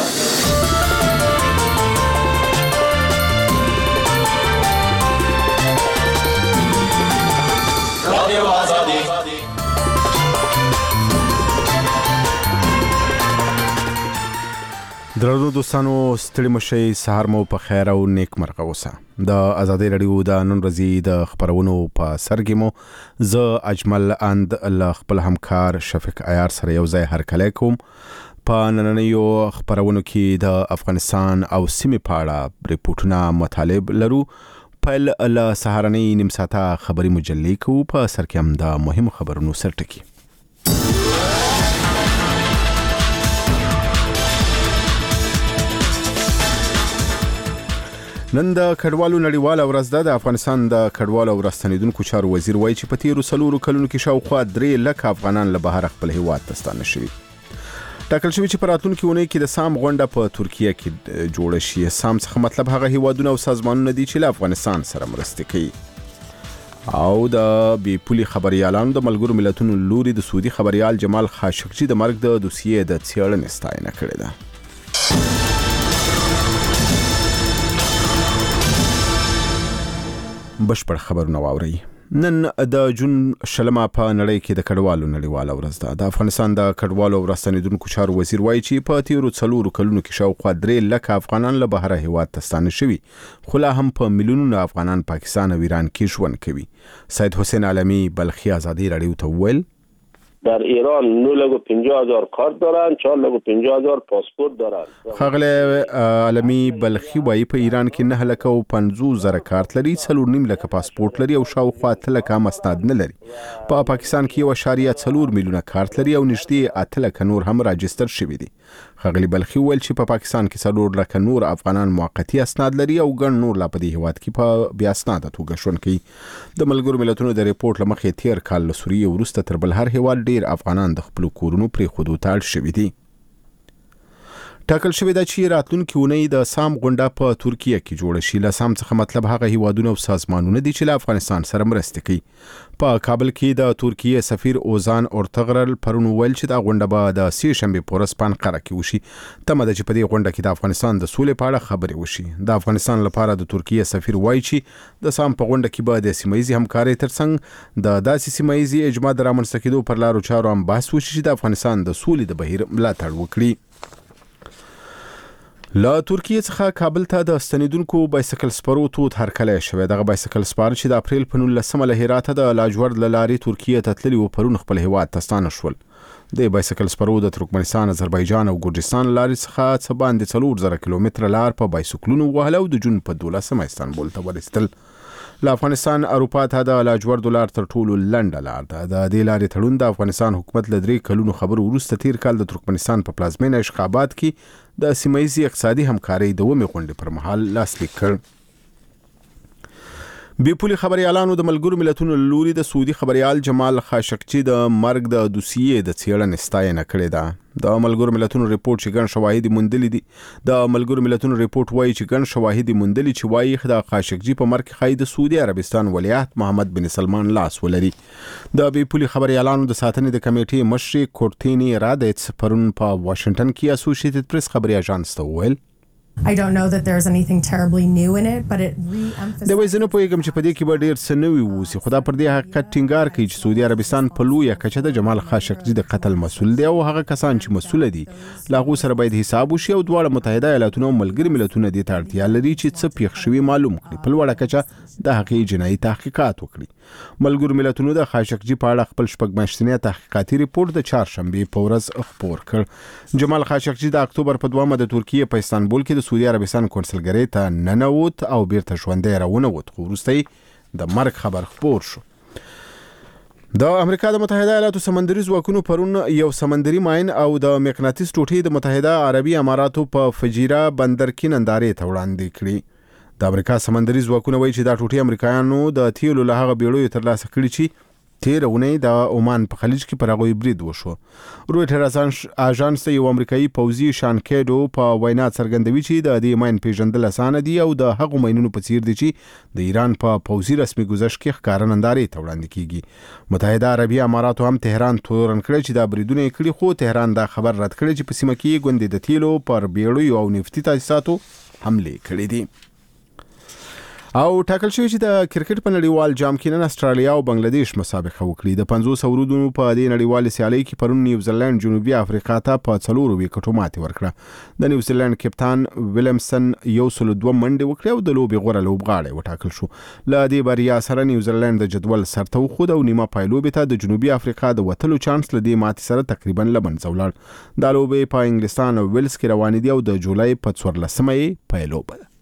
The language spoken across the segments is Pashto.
درنو دوستانو ستړي مشئ سهار مو په خیر او نیک مرغه اوسه. د ازادي رادیو د نن ورځې د خبرونو په سر کې مو زه اجمل اند الله خپل همکار شفیق عیار سره یو ځای هرکلی کوم. په نننیو خبرونو کې د افغانستان او سیمې په اړه ریپورتونه مطالب لرو. پیل له سهارنۍ نیم ساعته خبري مجلې کوو، په سر کې هم د مهم خبرونو سرټکي. نن د کډوالو نړیواله ورځ ده. د افغانستان د کډوالو او راستنیدونکو چارو وزیر وایي چې په تیرو 4 کلونو کې شاوخوا 3 لک افغانان له بهر خپل هیواد ته ستانه شوي. ټاکل شوی چې په راتلونکي اونۍ کې د سام غونډه په ترکیه کې جوړه شي. سام څخه مطلب هغه هیوادونه او سازمانونه دي چې له افغانستان سره مرسته کوي. او د بي پولي خبريالانو د ملګرو ملتونو لوري د سعودي خبريال جمال خاشقجي د مرګ د دوسیې د څېړنې ستاینه کړې ده. بشپړ خبرونه واورئ. نن د جون شلمه په نړۍ کې د کډوالو نړیواله ورځ ده. د افغانستان د کډوالو او راستنیدونکو چارو وزیر وایي چې په تیرو 4 کلونو کې شاوخوا 3 لک افغانان له بهر هیواد ته ستانه شوي، خو لا هم په میلیونونو افغانان پاکستان او ایران کې ژوند کوي. سید حسین عالمی بلخی ازادي رادیو ته وویل در ایران 950,000 کارت دارن، 450,000 پاسپورت دارن. خغله عالمی بلخی وایي په ایران کې 950,000 کارت لري، 4.5 لک پاسپورت لري او شاوخوا 3 لک مستند نه لري. په پاکستان کې 1.4 میلیونه کارت لري او نږدې 8 لک نور هم راجستر شوي دي. خغلی بلخی ویل چې په پاکستان کې 4 لک نور افغانان موقتی اسناد لري او ګڼ نور لا په دې هیواد کې په بیا اسناد توګه ژوند کوي. د ملګرو ملتونو د ریپورت لمخې تیر کال له سوریې وروسته تر بل هر هیواد ډیر افغانان د خپل کورونو پرې خودو ته اړ شوي دي. ټاکل شوی ده چې راتلونکي اونۍ د سام غونډه په ترکیه کې جوړه شي. له سام څخه مطلب هغه هیوادونه او سازمانونه دي چې له افغانستان سره مرسته کوي. په کابل کې د ترکیه سفیر اوزان اورتغرل پرون ویل چې دا غونډه به د 3 شنبه په ورځ په انقره کې وشي. تمه ده چې په دې غونډه کې د افغانستان د سولې په اړه خبرې وشي. د افغانستان لپاره د ترکیه سفیر وایي چې د سام په غونډه کې به د سیمایي همکارۍ ترڅنګ د داسې سیمایي اجماع د رامنځته کېدو پر لارو چارو هم بحث وشي چې د افغانستان د سولې د بهیر ملاتړ وکړي. له ترکیه څخه کابل ته د ستنیدونکو بایسکل سپرو تود هرکلی شوی. دغه بایسکل سپار چې د اپریل په 19 له هراته د لاجورد له لارې ترکیه ته تللي و پرون خپل هیواد ته ستانه شول. د بایسکل سپرو د ترکمنستان، آذربایجان او ګرجستان لارې څخه څه باندې 4,000 کیلومتره لار په بایسکلونو وهله او د جون په 12 استانبول ته ورسېدل. له افغانستان اروپا ته د لاجورد لار تر ټولو لنډه لار ده. د دې لارې تړون د افغانستان حکومت له 3 کلونو خبرو وروسته تیر کال د ترکمنستان په پلازمینه اشخاباد کې د سیمایي اقتصادي همکارۍ د 2مې غونډې پر مهال لاسلیک کړ. بي پولي خبريالانو د ملګرو ملتونو لوري د سعودي خبريال جمال خاشقجي د مرګ د دوسیې د څېړنې ستاینه کړې ده. د ملګرو ملتونو ریپورت چې ګڼ شواهد موندلي دي. د ملګرو ملتونو ریپورت وایي چې ګڼ شواهد موندلي چې وایي د خاشقجي په مرګ کې د سعودي عربستان ولیعهد محمد بن سلمان لاس ولري. د بي پولي خبريالانو د ساتنې د کمیټې مشر کورتینی رادیتس پرون په واشنگټن کې اسوسییټډ پریس خبري اژانس ته وویل I don't know that there's anything terribly new in it, but it re-emphasizes. د وایي نه پوهیږم چې په دې کې به ډیر څه نوي ووسي، خو دا پر دې حقیقت ټینګار کوي چې سعودي عربستان په لویه کچه د جمال خاشقجي د قتل مسؤل دی او هغه کسان چې مسؤل دي له هغو سره باید حساب وشي او دواړه متحده ایالاتونه او ملګري ملتونه دې ته اړتیا لري چې څه پیښ شوي معلوم کړي، په لوړه کچه د هغې جنایي تحقیقات وکړي. ملګرو ملتونو د خاشقجي په اړه خپل 6 میاشتنی تحقیقاتي ریپورت د 4 شنبه په ورځ خپور کړ. جمال خاشقجي د اکتوبر په 2 د ترکیه په استانبول کې د سعودي عربستان کونسلګرۍ ته ننوت او بیرته ژوندی راونوت، خو وروسته د مرګ خبر خپور شو. د امریکا د متحده ایالاتو سمندري ځواکونو پرون یو سمندري ماین او د مقناطیس ټوټې د متحده عربي اماراتو په فجیره بندر کې نندارې ته وړاندې کړي. د امریکا سمندري ځواکونه وایي چې دا ټوټې امریکایانو د تیلو له هغه بیړیو ترلاسه کړي چې تیر اونۍ د عمان په خلیج کې پر هغوی برید وشو. رویټر اژانس یو امریکایي پوځي شانکیډو په وینا څرګندوي چې د دې ماین پیژندل اسانه دي او د هغو ماینونو په څیر دي چې د ایران په پوځي رسمي گزارش کې ښکاره نندارې ته وړاندې کیږي. متحده عربي اماراتو هم تهران تورن کړی چې دا بریدونه یې کړي، خو تهران دا خبر رد کړی چې په سیمه کې ګوندې د تیلو پر بیړیو او نفتي تاسیساتو حملې کړې دي. او ټاکل شوی چې د کرکټ په نړیوال جام کې نن استرالیا او بنگلاديش مسابقه وکړي. د 500 ورودونو په دې نړیوال سیالۍ کې پرون نیوزیلند جنوبي افریقا ته په 4 وکټو ماتې ورکړه. د نیوزیلند کپتان ویلیمسن 102 منډې وکړې او د لوبې غوره لوبغاړی وټاکل شو. له دې بریا سره نیوزیلند د جدول سرته وخوت او نیمه پایلوبې ته د جنوبي افریقا د وتلو چانس له دې ماتې سره تقریبا لمنځه ولاړ. دا لوبې په انګلستان او ویلز کې روانې دي او د جولای په 14مه یې پایلوبه ده.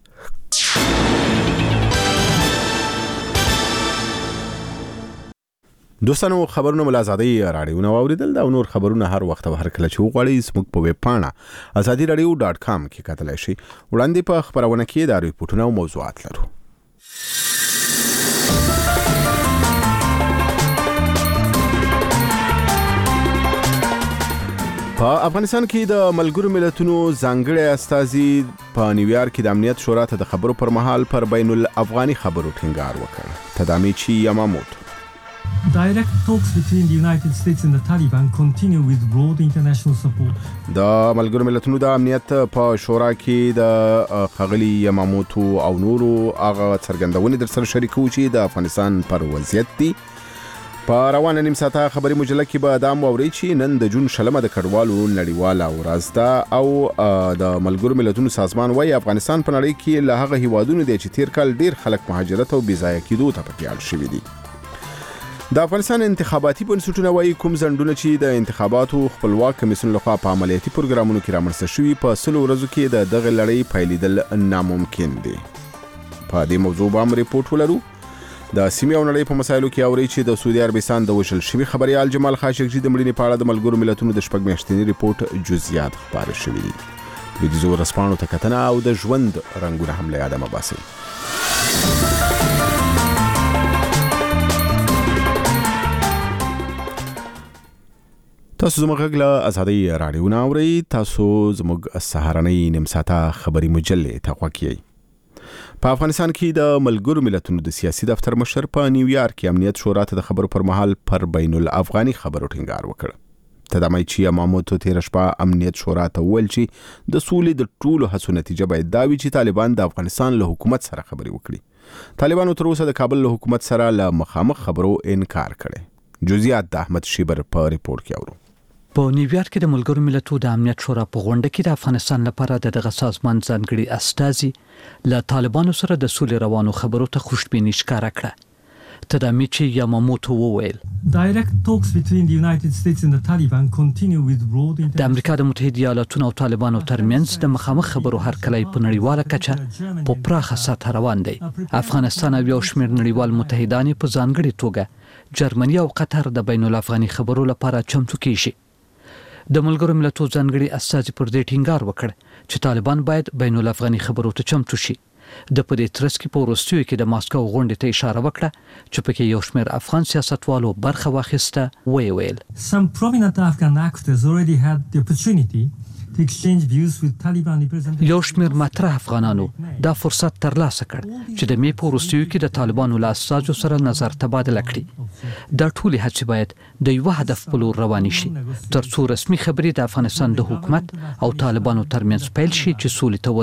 دوستانو خبرونه ملازادي راډیو نو اوریدل دا نور خبرونه هر وخت او هر کله چې وغواړئ زموږ په ویب پاڼه azadiradio.com کې کتلای شئ. وړاندې په خبرونه کې دا ریپورتونه او موضوعات لرو. په افغانستان کې د ملګرو ملتونو ځانګړي استازي په نیویارک کې د امنیت شورا ته د خبرو پر مهال پر بین الافغاني خبرو ټینګار وکړ. تدامیچی یاماموتو Direct talks between the United States and the Taliban continue with broad international support. د ملګرو ملتونو د امنیت په شورا کې د خغلی یاماموتو او نورو هغه څرګندونې در سره شریکو چې د افغانستان پر وضعیت دي. په روانه نیم ساعته خبري مجله کې به دا موري چې نن د جون شلمه د کډوالو نړیواله ورځ ده او د ملګرو ملتونو سازمان وايي افغانستان په نړۍ کې له هغه هیوادونو دی چې تیر کال ډیر خلک مهاجرت او بېځایه کېدو ته پکې اړ شوي دي. د افغانستان انتخاباتي بنسټونه وايي کوم ځنډونه چې د انتخاباتو خپلواک کمیسیون لخوا په عملیاتي پروګرامونو کې رامنځته شوي په 100 ورځو کې د دغه لړۍ پیلېدل ناممکن دي. په دې موضوع باندې ریپورت ولرو. د سیمې او نړۍ په مسایلو کې اوري چې د سعودي عربستان د وشل شوي خبريال جمال خاشقجي د مړینې په اړه د ملګرو ملتونو د شپږ میاشتني ریپورت جزئیات خبري شوي دي. د دې ورسپانو ته کتنه او د ژوند رنگونه هم له یاده مباسي. تاسو زموږ غږ له ازادي راډیو نه اورئ. تاسو زموږ سهارنۍ نیم ساعته خبري مجلې ته غوږ یئ. په افغانستان کې د ملګرو ملتونو د سیاسي دفتر مشر په نیویارک کې امنیت شورا ته د خبرو پر مهال پر بین الافغاني خبرو ټینګار وکړ. تدامیچی یاماموتو تیر شپه امنیت شورا ته ویل چې د سولې د ټولو هڅو نتیجه باید دا وي چې طالبان د افغانستان له حکومت سره خبرې وکړي. طالبانو تر اوسه د کابل له حکومت سره له مخامخ خبرو انکار کړي. جزئیات د احمد شیبر په ریپورت کې اورو. په نیویارک کې د ملګرو ملتونو د امنیت شورا په غونډه کې د افغانستان لپاره دغه سازمان ځانګړي استازي له طالبانو سره د سولې روانو خبرو ته خوشبیني ښکاره کړه. تدامیچی یاماموتو وویل Direct talks between the United States and the Taliban continue with broad د امریکا د متحده ایالاتونو او طالبانو ترمنځ د مخامخ خبرو هرکلی په نړیواله کچه په پراخه سطح روان دی. افغانستان او یو شمېر نړیوال متحدان په ځانګړي توګه جرمني او قطر د بین الافغاني خبرو لپاره چمتو کیږي. د ملګرو ملتونو ځانګړي استازي پر دې ټینګار وکړ چې طالبان باید بین الافغاني خبرو ته چمتو شي. د په دې ترڅ کې په وروستیو کې د ماسکو غونډې ته اشاره وکړه چې پکې یو شمېر افغان سیاستوالو برخه واخیسته. ویل Some prominent Afghan actors already had the opportunity to exchange views with Taliban representatives. یو شمېر مطرح افغانانو دا فرصت ترلاسه کړ چې د مې په وروستیو کې د طالبانو له استازو سره نظر تبادله کړي. دا ټولې هڅې باید د یو هدف په لور روانې شي تر څو رسمي خبرې د افغانستان د حکومت او طالبانو ترمنځ پیل شي چې سولې ته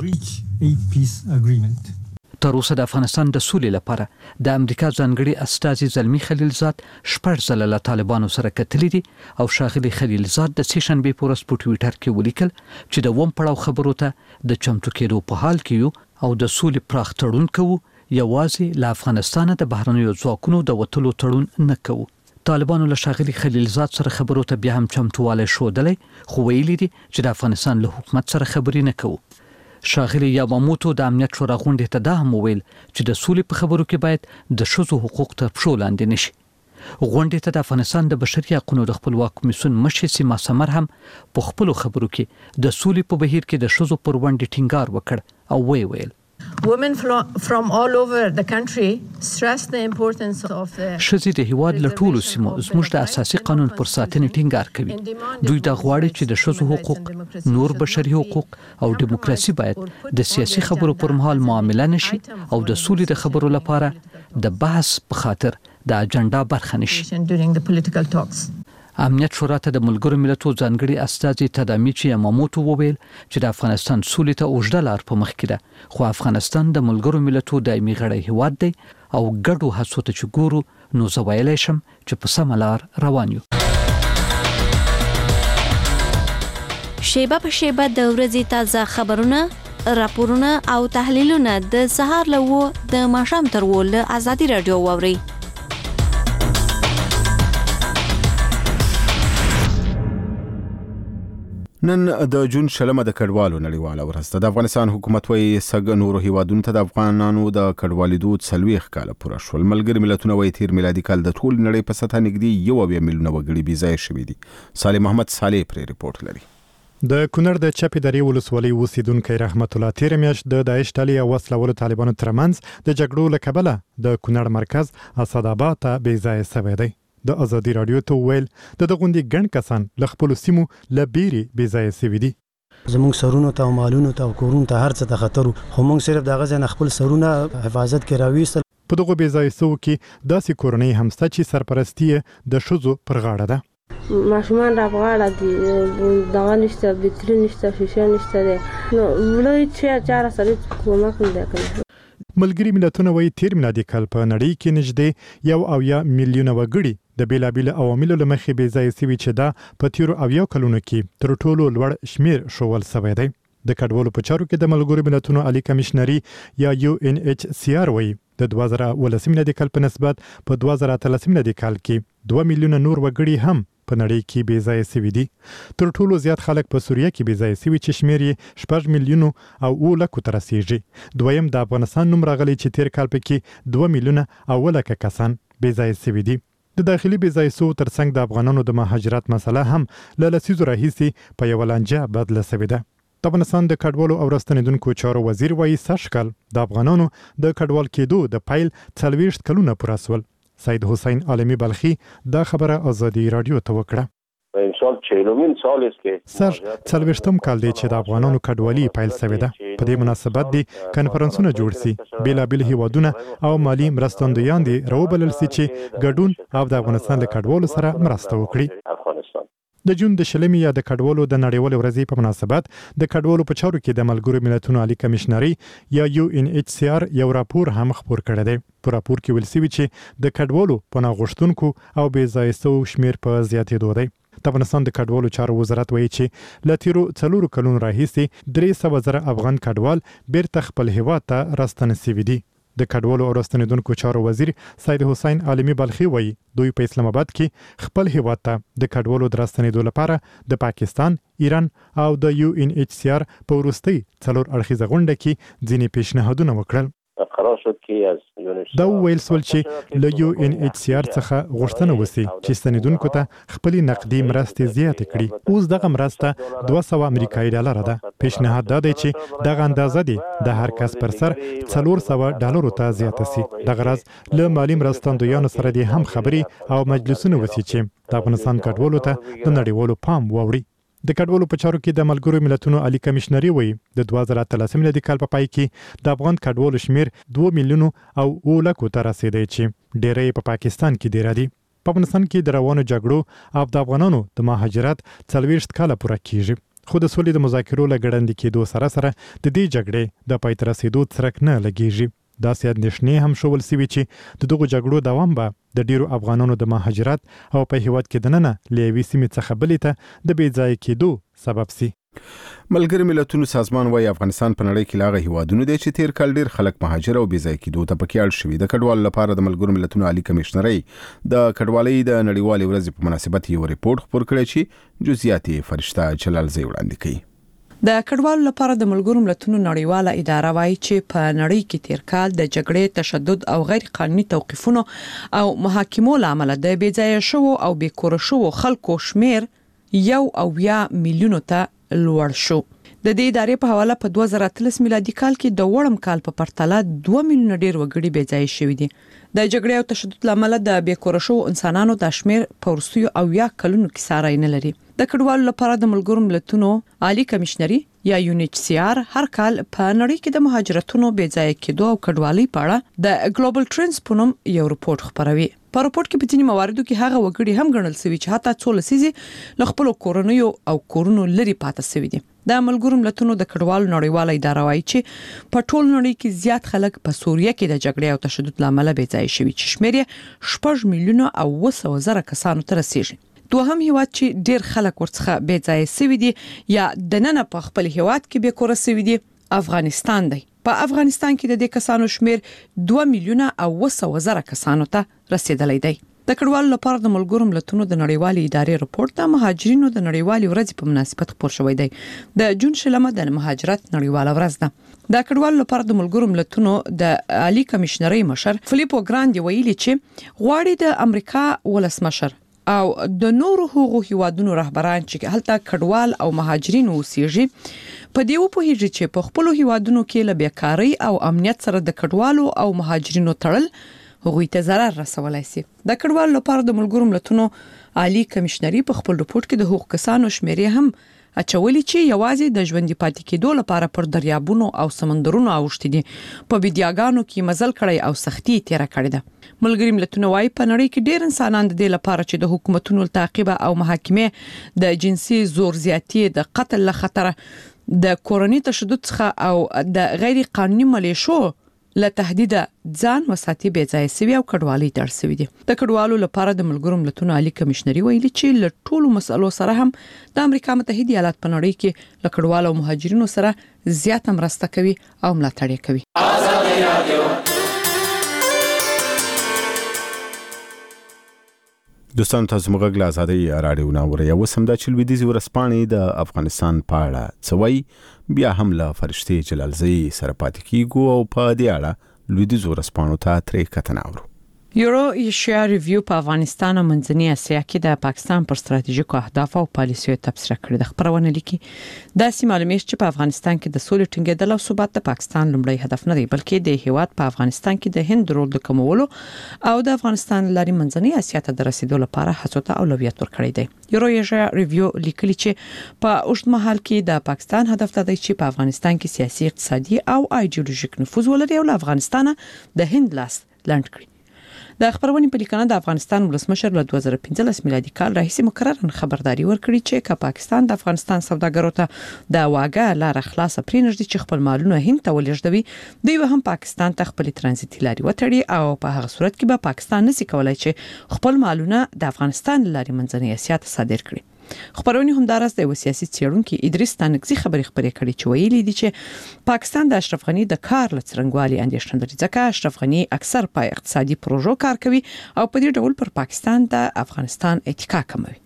ورسیږي. تر اوسه د افغانستان د سولې لپاره د امریکا ځانګړي استازي زلمی خلیلزاد شپږ ځله له طالبانو سره کتلي دي او ښاغلي خلیلزاد د سې شنبې په ورځ په ټویټر کې ولیکل چې د اووم پړاو خبرو ته د چمتو کېدو په حال کې یو او د سولې پراخ تړون کوو، یوازې له افغانستانه د بهرنیو ځواکونو د وتلو تړون نه کوو. طالبانو له ښاغلي خلیلزاد سره خبرو ته بیا هم چمتووالی ښودلی خو ویلي دي چې د افغانستان له حکومت سره خبرې نه کوو. ښاغلي یاماموتو د امنیت شورا غونډې ته دا هم وویل چې د سولې په خبرو کې باید د ښځو حقوق تر پښو لاندې نشي. غونډې ته د افغانستان د بشري حقوقو د خپلواک کمیسیون مشر سیما سمر هم په خپلو خبرو کې د سولې په بهیر کې د ښځو پر ونډې ټینګار وکړ او ویل Women from all over the country stress the importance of the شذې د هیواد له ټولو سیمو زموږ د اساسي قانون پر ساتنې ټینګار کوي. دوی د غواړي چې د ښځو حقوق، نور بشري حقوق او دیموکراسي باید د سیاسي خبرو پر مهال معامله نشي او د سولې د خبرو لپاره د بحث په خاطر د اجنډا برخه نشي. امنیت شورا ته د ملګرو ملتونو ځانګړي استازي تدامیچی یاماموتو وویل چې د افغانستان سولې ته اوږده لار په مخ کې ده، خو افغانستان د ملګرو ملتونو دایمي غړی هیواد دی او ګډو هڅو ته چې ګورو نو زه ویلی شم چې په سمه لار روان یو. شیبه په شیبه د ورځې تازه خبرونه، راپورونه او تحلیلونه د سهار له 9 د ماښام تر 10 له ازادي رادیو واورئ. نن د جون شلمه د کډوالو نړیواله ورځ ده. د افغانستان حکومت وايي سګ نورو هیوادونو ته د افغانانو د کډوالېدو 40 کاله پوره شول. ملګري ملتونه وايي تیر میلادي کال د ټول نړۍ په سطح نږدې 1 میلیون وګړي بې ځایه شوي دي. صالح محمد صالح پرې ریپورت لري. د کونړ د چپی درې ولسوالۍ اوسیدونکو رحمت الله تیر میاشت د داعش ډلې او وسلوالو طالبانو ترمنځ د جګړو له کبله د کونړ مرکز اسداباد ته بې ځایه شوی دی. د ازادي رادیو ته ویل د غونډې ګڼ کسان له خپل سیمو له بیري بې ځایه شوي دي. زموږ سرونو ته او مالونو ته او کورونو ته هر څه ته خطر، خو موږ صرف دغه ځای نه خپل سرونه حفاظت کې راویستل. په دغه بې ځایه شوو کې داسې کورنۍ هم شته چې سرپرستي د ښځو پر غاړه ده. ماشومان را په غاړه دي، دغه نشته، بطري نشته، شیشه نشته دی، نو لوی چې چاره سړی کومک نه دی کوي. ملګري ملتونه وايي تیر میلادي کال په نړۍ کې نږدې 1 میلیون وګړي د بیلابیل عواملو له مخې بې ځایه شوي چې دا په تیرو 80 کلونو کې تر ټولو لوړ شمیر ښوول شوی دی. د کډوالو په چارو کې د ملګرو ملتونو عالی کمشنري یا UNHCR وايي د 2018 میلادي کال په نسبت په 2013 میلادي کال کې 2 میلیونه نور وګړي هم په نړۍ کې بې ځایه شوي دي. تر ټولو زیات خلک په سوریه کې بې ځایه شوي چې شمیر یې 6 میلیونه او 9 لکو ته رسیږي. دویم د افغانستان نوم راغلی چې تیر کال پکې 2 میلیونه او 9 لکه کسان بې ځایه شوي دي. د داخلي بې ځایه شوو ترڅنګ د افغانانو د مهاجرت مسله هم له لسیزو راهیسې په یوه لانجه بدله شوې ده. د افغانستان د کډوالو او راستنېدونکو چارو وزیر وایي سږکال د افغانانو د کډوال کېدو د پیل 40 کلونه پوره شول. سید حسین عالمی بلخی دا خبره ازادي رادیو ته وکړه. امسال 40مین سال است که سر 40م کال دی چې د افغانانو کډوالي پیل شوې ده. په دې مناسبت دی کنفرانسونه جوړ شي، بیلابیل هیوادونه او مالی مرستندویان دي راوبلل شي چې ګډون او د افغانستان له کډوالو سره مرسته وکړي. د جون د شلمې یا د کډوالو د نړیوالې ورځې په مناسبت د کډوالو په چارو کې د ملګرو ملتونو عالی کمشنري یا UNHCR یو راپور هم خپور کړی دی. په راپور کې ویل شوي چې د کډوالو پناه غوښتونکو او بې ځایه شوو شمیر په زیاتېدو دی. د افغانستان د کډوالو چارو وزارت وایي چې له تیرو 4 کلونو راهیسې 300,000 افغان کډوال بیرته خپل هیواد ته راستنه شوي دي. د کډوالو او راستنېدونکو چارو وزیر سید حسین عالمی بلخی وایي دوی په اسلام آباد کې خپل هیواد ته د کډوالو د راستنېدو لپاره د پاکستان، ایران او د UNHCR په وروستۍ 4 اړخیزه غونډه کې ځینې پیشنهادونه وکړل. قرار شد که از دا ویل سول چې له UNHCR څخه غوښتنه وسی چې ستنیدونکو ته خپل نقدي مرستې زیاتې کړي. اوس دغه مرسته 200 امریکایي ډالر ده. پیشنهاد دا دی چې دغه اندازه دی د هر کس پر سر $400 ته زیاته سي. دغه راز له مالی مرستندویانو سره دي هم خبري او مجلسونه وسی چې د افغانستان کډوالو ته د نړیوالو پام واوړي. د کډوالو په چارو کې د ملګرو ملتونو عالی کمشنري وایي د 2013 میلادي کال په پای کې د افغان کډوالو شمیر 2 میلیونه او 9 لکو ته رسیدي چې ډېری په پاکستان کې ډیر دي. په افغانستان کې د روانو جګړو او د افغانانو د مهاجرت 40 کاله پوره کیږي. خو د سولې د مذاکرو لګړندې کېدو سره سره د دې جګړې د پای ته رسیدو څرک نه لګیږي. داسې اندېښنې هم شول سوي چې د دغو جګړو دوام به د ډیرو افغانانو د مهاجرت او په هیواد کې دننه له یوې سیمې څخه بلې ته د بې ځایه کېدو سبب سي. ملګري ملتونو سازمان وايي افغانستان په نړۍ کې لاغه هیوادونه دي چې تیر کال ډیر خلک مهاجر او بې ځایه کېدو ته پکې اړ شوي. د کډوالو لپاره د ملګرو ملتونو عالی کمشنري د کډوالۍ د نړیوالې ورځې په مناسبت یو ریپورت خپور کړی چې جزئیات فرشته جلالزی وړاندې کوي. د کډوالو لپاره د ملګرو ملتونو نړیواله اداره وایي چې په نړۍ کې تیر کال د جګړې، تشدد او غیر قانوني توقیفونو او محاکمو لامل د بې ځایه شوو او بې کور شوو خلکو شمیر 1 میلیون ته لوړ شو. د دې ادارې په حواله په 2013 میلادي کال کې د وړم کال په پرتله 2 میلیون ډیر وګړي بې ځای شوي دي. د جګړې او تشدد لامل د بیکوره شو انسانانو د شمیر په ورسیو او یا کلونو کې ساري نه لري. د کډوالو لپاره د ملګرو ملتونو عالی کمشنري یا UNHCR هر کال په نړۍ کې د مهاجرتونو بې ځای کېدو او کډوالۍ په اړه د ګلوبل ټرندز په نوم یو رپورت خپروي. په رپورت کې په ځینې مواردو کې هغه وګړي هم ګڼل شوي چې حتی څو لسیزې له خپل کورنیو او کورونو لري پاتې شوي دي. د ملګرو ملتونو د کډوالو نړیواله اداره وايي چې په ټول نړۍ کې زیات خلک په سوریه کې د جګړې او تشدد لامل بې ځای شوي چې شمیر یې 6 میلیونه او 200,000 کسانو ته رسیږي. دوهم هیواد چې ډیر خلک ورڅخه بې ځای شوي دي یا د نن په خپل هیواد کې به کور شوي دي افغانستان دی. په افغانستان کې د دې کسانو شمیر 2 میلیونه او 200,000 کسانو ته رسیدلی دی. د کډوالو لپاره د ملګرو ملتونو د نړیوالې ادارې رپورت د مهاجرینو د نړیوالې ورځې په مناسبت خپور شوی دی. د جون شلمه د مهاجرت نړیواله ورځ ده. د کډوالو لپاره د ملګرو ملتونو د عالی کمشنري مشر فلیپو ګراندي ویلي چې غواړي د امریکا ولسمشر او د نورو حقوقو هیوادونو رهبران چې هلته کډوال او مهاجرین اوسېږي په دې وپوهیږي چې په خپل هیوادونو کې له بیکاری او امنیت سره د کډوالو او مهاجرینو تړل هغوی ته ضرر رسولای شي. د کډوالو لپاره د ملګرو ملتونو عالی کمشنري په خپل رپورت کې د حقوق کسانو شمیرې هم اچولي چې یوازې د ژوندۍ پاتې کېدو لپاره پر دریابونو او سمندرونو اوښتي دي، په بيدیاګانو کې مزل کړی او سختي تیر کړی ده. ملګری ملتونه وايي په نړۍ کې ډېر انسانان د دې لپاره چې د حکومتونو تعقیب او محاکمه د جنسي زور زیاتی، د قتل له خطر، د کورنۍ تشدد څخه او د غیر قانوني ملیشو له تهدید ځان وساتي بې ځای سوي او کډوالۍ ته اړ سوي دي. د کډوالو لپاره د ملګرو ملتونو عالی کمشنري ویلي چې له ټولو مسلو سره هم د امریکا متحده ایالات په نړۍ کې له کډوالو او مهاجرینو سره زیاته مرسته کوي او ملاتړ کوي. دوستان تاسو موږ له آزادۍ راډیو ناوړه یو سم د چلويدي ورسپانې د افغانستان په اړه څوي بیا هم له فرشتي جلالزی سره پاتې کیږو او په دې اړه لویدي ورسپانو ته ترې کتنه اورو. یورو ایشیا ریویو په افغانستان او منځنۍ اسیا کې د پاکستان پر ستراتیژیکو اهداف او پالیسیو تبصره کړې ده. خبرونه لیکي دا معلومات چې په افغانستان کې د سولې ټینګېدل او ثبات د پاکستان لومړی هدف نه دی، بلکې د هیواد په افغانستان کې د هند رول د کمولو او د افغانستان لاري منځنۍ اسیا ته د رسیدو لپاره هڅو ته اولویت ورکړی دی. یورو ایشیا ریویو لیکلي چې په اوږد مهال کې د پاکستان هدف دی چې په افغانستان کې سیاسي، اقتصادي او ایډیولوژیک نفوذ ولري او له افغانستان د هند لاس لنډ کړي. د خبرونې په لیکنه د افغانستان ولسمشر له 2015 میلادي کال راهیسې مکررن خبرداري ورکړي چې که پاکستان د افغانستان سوداګرو ته د واګه لار خلاص پرېنږدي چې خپل مالونه هند ته ولېږدوي، دوی هم پاکستان ته خپل ترانزیتي لارې وتړي او په هغه صورت کې به پاکستان نشي کولای چې خپل مالونه د افغانستان لارې منځنۍ اسیا ته صادر کړي. خبرونه هم دراز د سیاسي څېړونکو ادریس تانکزي خبرې کړې چې ویلي دي چې پاکستان د اشرف غنی د کار لڅرنګوالي اندېښنه لري، ځکه اشرف غنی اکثر په اقتصادي پروژو کار کوي او په دې ډول پر پاکستان د افغانستان اتکا کموي.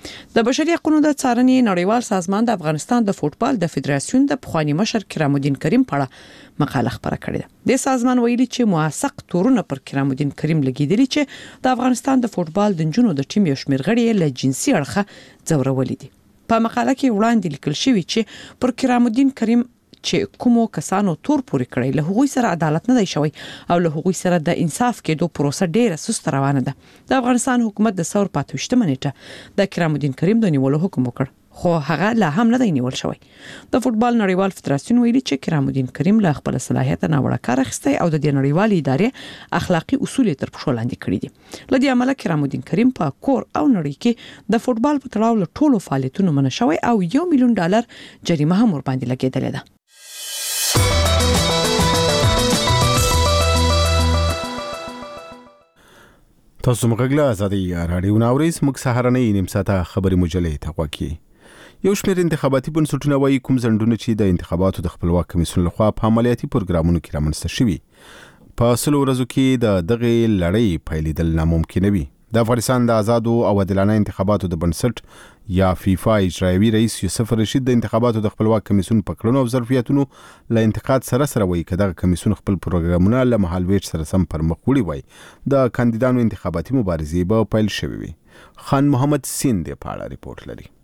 د بشري حقوقو د څارنې نړیوال سازمان د افغانستان د فوټبال د فدراسیون د پخوانی مشر کرام الدین کریم په اړه مقاله خبره کړې ده. د سازمان ویلي چې موثق تورونه پر کرام الدین کریم لګیدلي چې د افغانستان د فوټبال د جنونو د ټیم یو شمېر غړي له جنسي اړخه ځورولې دي. په مقاله کې وړاندې لیکل شوی چې پر کرام الدین کریم چې کومو کسانو تور پورې کړی له هغوی سره عدالت نه دی شوی او له هغوی سره د انصاف کېدو پروسه ډیره سست روانه ده. د افغانستان حکومت د 125 نیټه د کرام الدین کریم د نیولو حکم وکړ، خو هغه لا هم نه دی نیول شوی. د فوټبال نړیوال فدراسیون ویلي چې کرام الدین کریم له خپل صلاحیت نه وړ کار اخیستی او د دې نړیوالې ادارې اخلاقی اصول تر پښو لاندې کړی دي. لدې عمله کرام الدین کریم په کور او نړۍ کې د فوټبال په تړاو له ټولو فعالیتونو منع شوی او $1 میلیون جریمه هم ور باندې لګیدلې ده. تاسو مګله آزادۍ راډیو ناوریز موږ سهارنۍ نیم ساعته خبري مجلې ته وکی. یو شمېر انتخاباتي بنسټونه وايي کوم ځندونه چې د انتخاباتو د خپلواک کمیسیون لخوا په عملیاتي پروګرامونو کې رامنځته شوي په 100 ورځو کې د دغه لړۍ پیلېدل ناممکن وي. د افغانستان د آزادو او عادلانه انتخاباتو د بنسټ یا فیفا اجرایوي رئیس یوسف رشید د انتخاباتو د خپلواک کمیسیون په کړنو او ظرفیتونو له انتقاد سره وایي چې دغه کمیسیون خپل پروګرامونه له مهالويج سره سم پر مخ وړي وای د کاندیدانو انتخاباتي مبارزې به پیل شوي وي. خان محمد سین د پاړه ریپورت لري.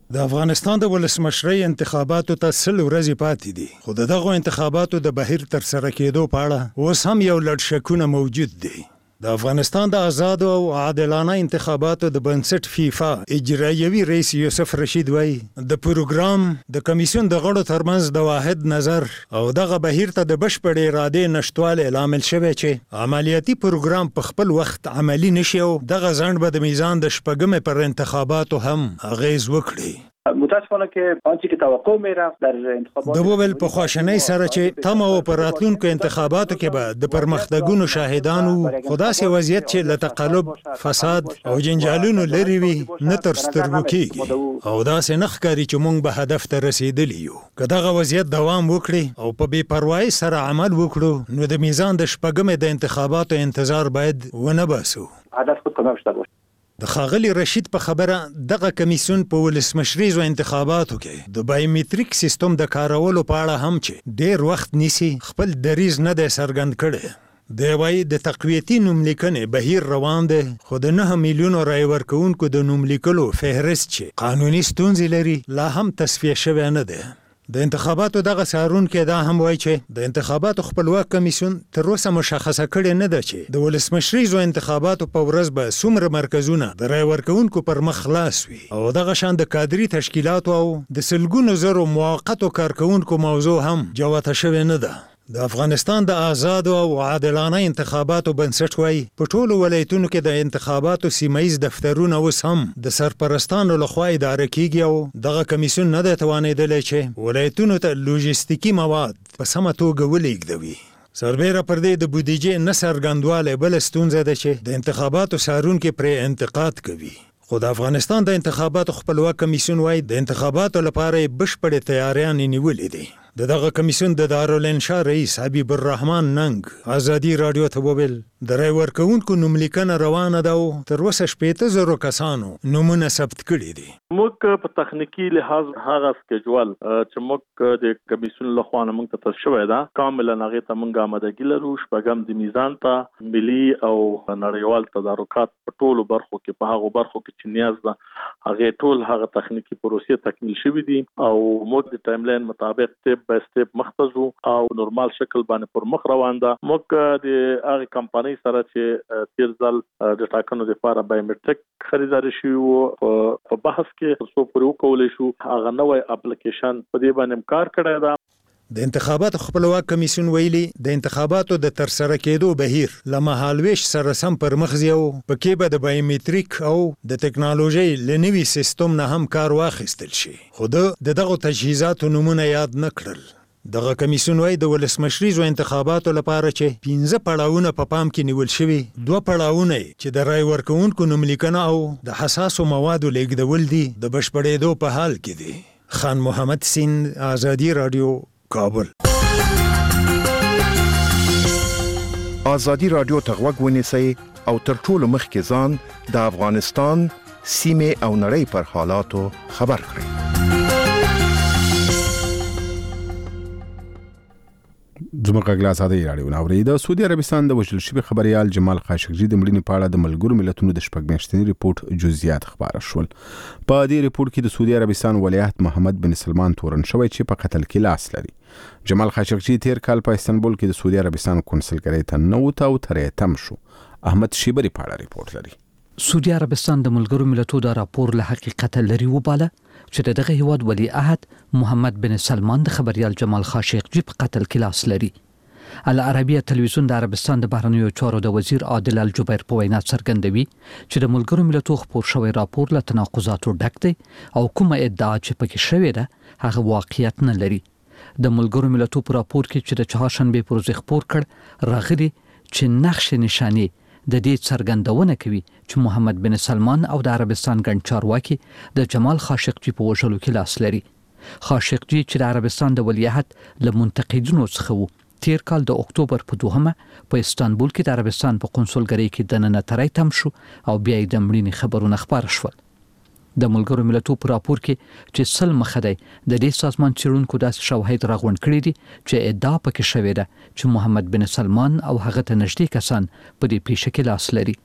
د افغانستان د ولسمشرۍ انتخاباتو ته 100 ورځې پاتې دي، خو دغه انتخاباتو د بهیر تر سره کېدو په اړه اوس هم یو لړ شکونه موجود دي. د افغانستان د آزادو او عادلانه انتخاباتو د بنسټ فیفا اجرایوي رئیس یوسف رشید وایي د پروګرام د کمیسیون د غړو ترمنځ د واحد نظر او دغه بهیر ته د بشپړې ارادې نشټوالی لامل شوی چې عملیاتي پروګرام په خپل وخت عملی نشي او دغه ځنډ به د میزان د شپږمې پر انتخاباتو هم اغیز وکړي. متاسفانه که آنچه که توقع میرفت در انتخابات د وویل په خواشنۍ سره چې تمه او پر راتلونکو انتخاباتو کې به د پرمختګونو شاهدانو خو داسې وضعیت چې له تقلب، فساد او جنجالونو لرې وي نه تر سترګو کېږي او داسې نه ښکاري چې موږ به هدف ته رسېدلي یو. که دغه وضعیت دوام وکړي او په بې پروایۍ سره عمل وکړو نو د میزان د شپږمې د انتخاباتو انتظار باید ونه باسو. هدف خود کمک شده باشه. د ښاغلي رشید په خبره دغه کمیسیون په ولسمشریزو انتخاباتو کې د بایومټریک سیستم د کارولو په اړه هم چې ډیر وخت نیسي خپل دریځ نه دی څرګند کړی. دی وایي د تقویتي نوملیکنې بهیر روان دی، خو د 9 میلیونو رای ورکوونکو د نوملیکلو فهرست چې قانوني ستونزې لري لا هم تصفیه شوی نه دی. د انتخاباتو دغه څارونکی دا هم وایي چې د انتخاباتو خپلواک کمیسیون تر اوسه مشخصه کړې نه ده چې د ولسمشریزو انتخاباتو په ورځ به څومره مرکزونه د رای ورکوونکو پر مخ خلاص وي او دغه شان د کادري تشکیلاتو او د سلګونو زرو موقتو کارکوونکو موضوع هم جوته شوې نه ده. د افغانستان د آزادو او عادلانه انتخاباتو بنسټ وایي په ټولو ولایتونو کې د انتخاباتو سیمه‌ییز دفترونه اوس هم د سرپرستانو لخوا اداره کیږي او دغه کمیسیون نه دی توانېدلی چې ولایتونو ته لوژستیکي مواد په سمه توګه ولېږدوي. سربیره پر دې د بودیجې نه څرګندوالی بله ستونزه ده چې د انتخاباتو څارونکي پرې انتقاد کوي. خو د افغانستان د انتخاباتو خپلواک کمیسیون وایي د انتخاباتو لپاره یې بشپړې تیاریانې نیولې دي. دغه کمیسیون د دارالانشا رئیس حبیب الرحمن ننګ ازادي رادیو ته وویل د رای ورکوونکو نوملیکنه روانه ده او تر اوسه 15,000 کسانو نومونه ثبت کړي دي. موږ په تخنیکی لحاظ هغه سکیجول چې موږ د کمیسیون لخوا نه موږ ته تر شوی ده کاملا هغه ته موږ آمادګي لرو. شپږم د میزان ته ملي او نړیوال تدارکات په ټولو برخو کې په هغه برخو کې چې نیاز ده هغه ټول هغه تخنیکی پروسې تکمیل شوی دي او موږ د ټایم لاین مطابق سټپ بای سټپ مختزو او نورمال شکل باندې پر مخ روان ده. موږ د هغه کمپنۍ سره چې تیر ځل د ټاکنو لپاره بایومټریک خریداري شوی وو په بحث کې څو پرې وکولای شو هغه نوې اپلیکیشن په دې باندې کار کړی ده. د انتخاباتو خپلواک کمیسیون ویلي د انتخاباتو د ترسره کېدو بهیر له مهالویش سره سم پر مخ ځي او پکې به د بایومټریک او د ټکنالوژۍ له نوي سیستم نه هم کار واخیستل شي. خو د دغو تجهیزاتو نومونه یاد نه کړل. دغه کمیسیون وایي د ولسمشریزو انتخاباتو لپاره چې 15 پړاوونه په پام کې نیول شوي، 2 پړاوونه چې د رای ورکوونکو نوملیکنه او د حساسو موادو لیږدول دي د بشپړېدو په حال کې دي. خان محمد سیند، ازادي رادیو، کابل. ازادي رادیو ته غوږ ونیسئ او تر ټولو مخکې ځان د افغانستان سیمې او نړۍ پر حالاتو خبر کړئ. زموږ غږ له ازادۍ راډیو نه اورئ. د سعودي عربستان د وژل شوي خبریال جمال خاشقجي د مړینې په اړه د ملګرو ملتونو د شپږ میاشتني ریپورت جزئیات خبره شول. په دې ریپورت کې د سعودي عربستان ولیعهد محمد بن سلمان تورن شوی چې په قتل کې لاس لري. جمال خاشقجي تیر کال په استنبول کې د سعودي عربستان کنسلګرۍ ته ننوت او تر یې تم شو. احمد شیبری په اړه ریپورت لري. سعودي عربستان د ملګرو ملتونو د راپور له حقیقت لري وباله چې دغه هیواد ولی عهد محمد بن سلمان د خبریال جمال خاشقجي په قتل کې لاس لري. العربیه تلویزیون د عربستان د بهرنیو چارو د وزیر عادل الجبیر په وینا څرګندوي چې د ملګرو ملتونو خپور شوی راپور له تناقضاتو ډک دی او کومه ادعا چې پکې شوې ده هغه واقعیت نه لري. د ملګرو ملتونو په راپور کې چې د چهارشنبه پر ورځ خپور کړ راغلي چې نقش نشانی د دې څرګندونه کوي چې محمد بن سلمان او د عربستان ګڼ چارواکي د جمال خاشقجي په وژلو کې لاس لري. خاشقجي چې د عربستان د ولیعهد له منتقدینو څخه وو تیر کال د اکتوبر په 2 په استانبول کې د عربستان په قونسلګرۍ کې دننه ترای تم شو او بیا یې د مړینې خبرونه خبر شول. د ملګرو ملتونو په راپور کې چې سل مخه دی د دې سازمان چیرونکو داسې شواهد راغونډ کړي دي چې ادعا پکې شوې ده چې محمد بن سلمان او هغه ته نږدې کسان په دې پیښه کې لاس لري.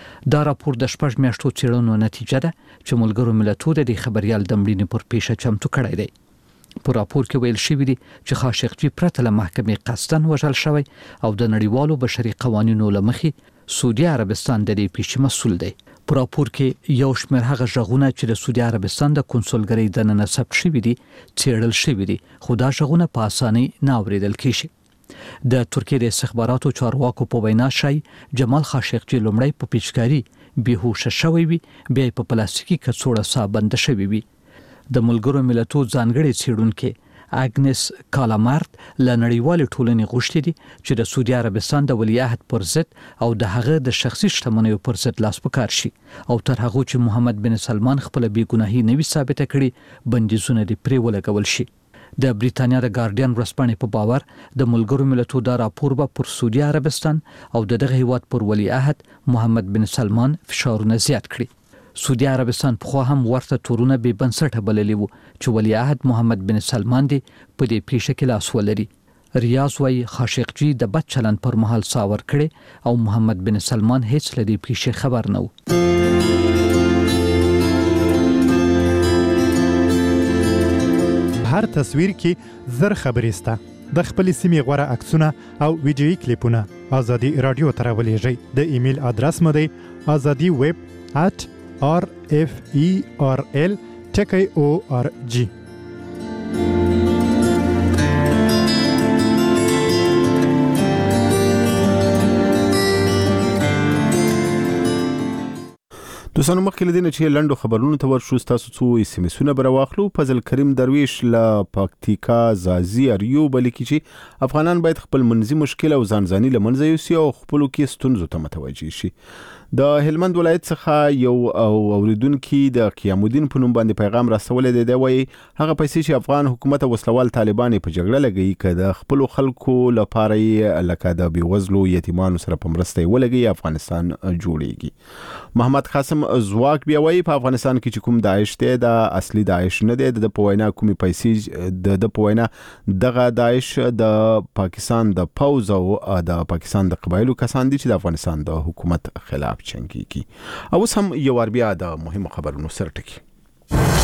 دا راپور د 6 میاشتو څېړنو نتیجه ده چې ملګرو ملتونو د خبريال د مړینې پر پیښه چمتو کړی دی. په راپور کې ویل شوی دی چې خاشقجي پرته له محکمې قصداً وژل شوی او د نړیوالو بشري قوانینو له مخې سعودي عربستان د دې پیښې مسؤل دی. په راپور کې یو شمېر هغه ژغونه چې د سعودي عربستان د کنسولګرۍ دننه ثبت شوي دي څېړل شوي دي، خو دا ژغونه په اسانۍ نه اورېدل کېږي. د ترکیې د استخباراتو چارواکو په وینا شای جمال خاشقجي لومړی په پیچکاري بېهوشه شوی وي، بیا په پلاستیکي کڅوړه ساه بنده شوی وي. د ملګرو ملتونو ځانګړي څېړونکي اګنس کالامارت له نړیوالې ټولنې غوښتي دي چې د سعودي عربستان د ولیعهد پر ضد او د هغه د شخصي شتمنیو پر ضد لاس پکار شي او تر هغه چې محمد بن سلمان خپل بیګناهي نوي ثابته کړي بندیزونه دې پرې ولګول شي. د بریتانیا د ګارډین ورځپاڼې په باور د ملګرو ملتونو دا راپور به پر سعودي عربستان او دغه هیواد پر ولیعهد محمد بن سلمان فشارونه زیات کړي. سعودي عربستان په خو هم ورته تورونه به بنسټه بللی وو چې ولیعهد محمد بن سلمان دی په دې پیښه کې لاس ولري. ریاض وايي خاشقجي د بد چلند پر مهال ساور کړي او محمد بن سلمان هیڅ لدی پیښه خبر نه و. هر تصویر کې زر خبرې سته. د خپل سیمې غوړه عکسونه او ویډیويي کلیپونه ازادي رادیو ته راولېږئ. د ایمیل ادرس مو دی azadiweb@referl.org. دوستانو مخکې له دې نه چې لنډو خبرونو ته ورشو، تاسو څو SMS-ونه به راواخلو. فضل کریم درویش له پکتیکا زازي اریو بلکې چې افغانان باید خپل منځي مشکل او ځانځاني له منځه یوسي او خپلو کې ستونزو ته متوجه شي. د هلمند ولایت څخه یو اوریدونکو د قیام الدین په نوم باندې پیغام راستولې دی. وایي هغه پیسې چې افغان حکومت او وسلوال طالبان په جګړه لګي کده خپل خلکو لپاره لکه د بیوزلو یتیمانو سره په مرسته ولګي افغانستان جوړیږي. محمد قاسم زواک بیا وایي په افغانستان کې چې کوم داعش دی د اصلي داعش نه دی. د پوینا کومي پیسې د پوینا دغه داعش د پاکستان د پوز او د پاکستان د قبایلو کسان دي چې د افغانستان د حکومت خلاف چنګي کی. او سم یو ور بیا د مهمو خبرونو سره ټکی.